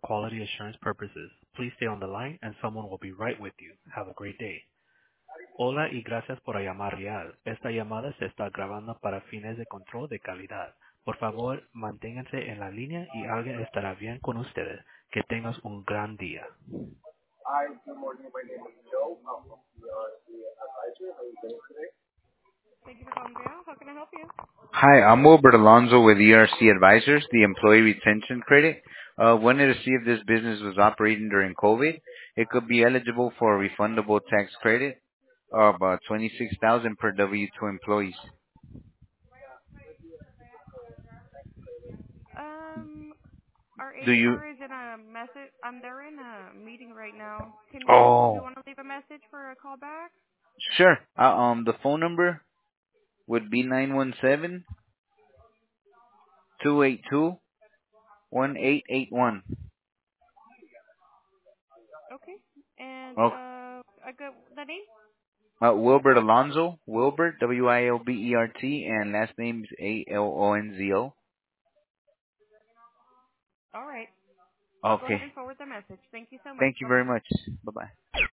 quality assurance purposes. Please stay on the line and someone will be right with you. Have a great day. Hola y gracias por llamar Real. Esta llamada se está grabando para fines de control de calidad. Por favor, manténganse en la línea y alguien estará bien con ustedes. Que tengas un gran día. Hi, good morning. My name is Joe. I'm from the advisor. How are you doing today? Thank you for calling Real. How can I help you? Hi, I'm Wilbert Alonso with ERC Advisors, the Employee Retention Credit. Wanted to see if this business was operating during COVID. It could be eligible for a refundable tax credit of $26,000 per W-2 employees. Um, our Do you? HR is in a message. They're in a meeting right now. Do you Oh, want to leave a message for a call back? sure. The phone number would be 917-282-1881. Okay. And Oh, I got the name. Wilbert Alonso, Wilbert, Wilbert, and last name's Alonzo. All right. I'll go Okay. ahead and forward the message. Thank you so much. Thank you Bye very bye. much. Bye-bye.